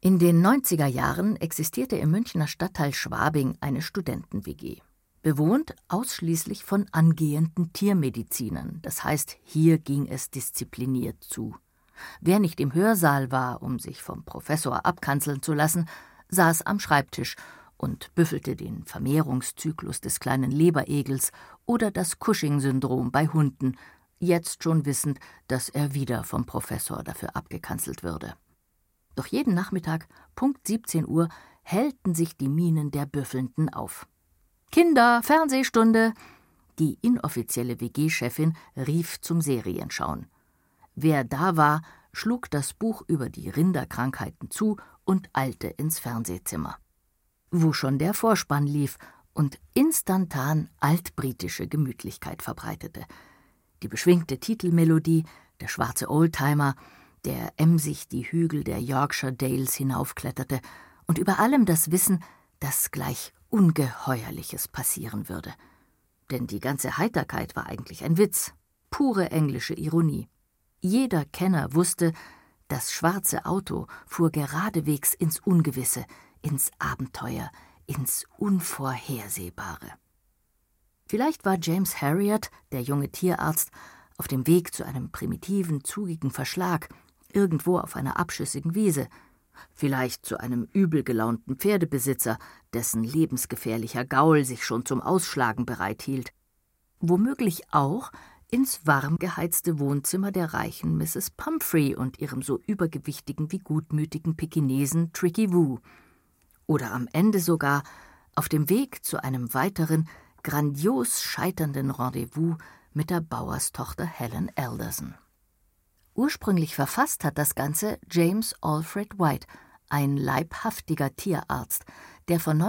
In den 90er Jahren existierte im Münchner Stadtteil Schwabing eine Studenten-WG. Bewohnt ausschließlich von angehenden Tiermedizinern. Das heißt, hier ging es diszipliniert zu. Wer nicht im Hörsaal war, um sich vom Professor abkanzeln zu lassen, saß am Schreibtisch und büffelte den Vermehrungszyklus des kleinen Leberegels oder das Cushing-Syndrom bei Hunden, jetzt schon wissend, dass er wieder vom Professor dafür abgekanzelt würde. Doch jeden Nachmittag, Punkt 17 Uhr, hellten sich die Mienen der Büffelnden auf. »Kinder, Fernsehstunde!« Die inoffizielle WG-Chefin rief zum Serienschauen. Wer da war, schlug das Buch über die Rinderkrankheiten zu und eilte ins Fernsehzimmer, wo schon der Vorspann lief und instantan altbritische Gemütlichkeit verbreitete. Die beschwingte Titelmelodie, der schwarze Oldtimer, der emsig die Hügel der Yorkshire Dales hinaufkletterte und über allem das Wissen, dass gleich Ungeheuerliches passieren würde. Denn die ganze Heiterkeit war eigentlich ein Witz, pure englische Ironie. Jeder Kenner wusste, das schwarze Auto fuhr geradewegs ins Ungewisse, ins Abenteuer, ins Unvorhersehbare. Vielleicht war James Herriot, der junge Tierarzt, auf dem Weg zu einem primitiven, zugigen Verschlag, irgendwo auf einer abschüssigen Wiese, vielleicht zu einem übel gelaunten Pferdebesitzer, dessen lebensgefährlicher Gaul sich schon zum Ausschlagen bereithielt. Womöglich auch ins warm geheizte Wohnzimmer der reichen Mrs. Pumphrey und ihrem so übergewichtigen wie gutmütigen Pekinesen Tricky Woo. Oder am Ende sogar auf dem Weg zu einem weiteren, grandios scheiternden Rendezvous mit der Bauerstochter Helen Alderson. Ursprünglich verfasst hat das Ganze James Alfred White, ein leibhaftiger Tierarzt, der von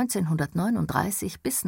1939 bis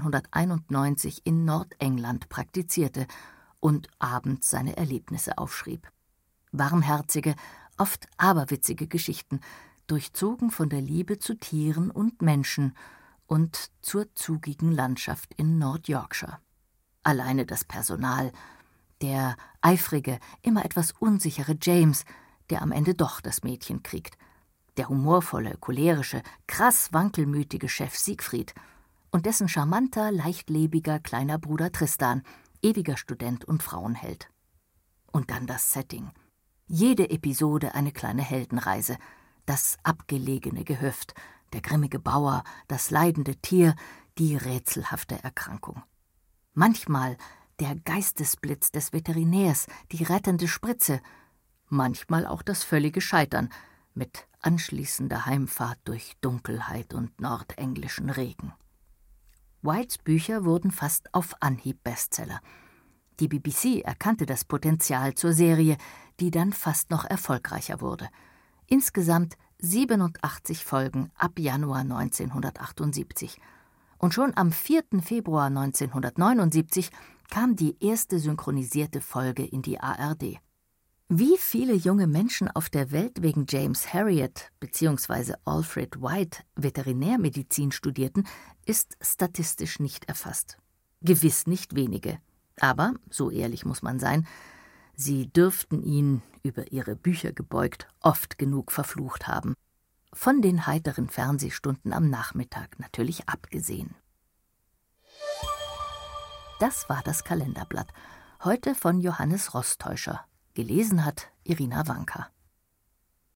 1991 in Nordengland praktizierte und abends seine Erlebnisse aufschrieb. Warmherzige, oft aberwitzige Geschichten, durchzogen von der Liebe zu Tieren und Menschen und zur zugigen Landschaft in Nord-Yorkshire. Alleine das Personal, der eifrige, immer etwas unsichere James, der am Ende doch das Mädchen kriegt, der humorvolle, cholerische, krass wankelmütige Chef Siegfried und dessen charmanter, leichtlebiger kleiner Bruder Tristan, ewiger Student und Frauenheld. Und dann das Setting. Jede Episode eine kleine Heldenreise, das abgelegene Gehöft, der grimmige Bauer, das leidende Tier, die rätselhafte Erkrankung. Manchmal der Geistesblitz des Veterinärs, die rettende Spritze, manchmal auch das völlige Scheitern mit anschließender Heimfahrt durch Dunkelheit und nordenglischen Regen. Whites Bücher wurden fast auf Anhieb Bestseller. Die BBC erkannte das Potenzial zur Serie, die dann fast noch erfolgreicher wurde. Insgesamt 87 Folgen ab Januar 1978. Und schon am 4. Februar 1979 kam die erste synchronisierte Folge in die ARD. Wie viele junge Menschen auf der Welt wegen James Herriot bzw. Alfred White Veterinärmedizin studierten, ist statistisch nicht erfasst. Gewiss nicht wenige. Aber, so ehrlich muss man sein, sie dürften ihn, über ihre Bücher gebeugt, oft genug verflucht haben. Von den heiteren Fernsehstunden am Nachmittag natürlich abgesehen. Das war das Kalenderblatt. Heute von Johannes Rostäuscher. Gelesen hat Irina Wanka.